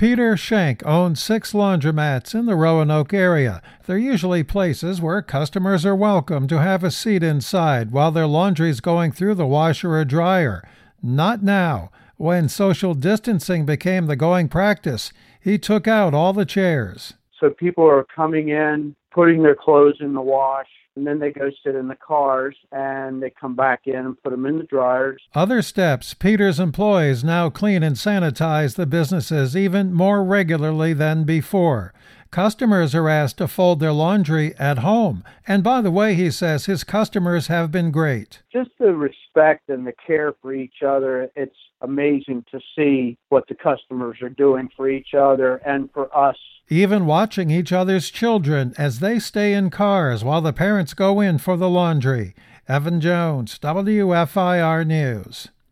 Peter Schenk owns 6 laundromats in the Roanoke area. They're usually places where customers are welcome to have a seat inside while their laundry's going through the washer or dryer. Not now. When social distancing became the going practice, he took out all the chairs. So people are coming in, putting their clothes in the wash, and then they go sit in the cars, and they come back in and put them in the dryers. Other steps: Peter's employees now clean and sanitize the businesses even more regularly than before. Customers are asked to fold their laundry at home. And by the way, he says his customers have been great. Just the respect and the care for each other, it's amazing to see what the customers are doing for each other and for us. Even watching each other's children as they stay in cars while the parents go in for the laundry. Evan Jones, WFIR News.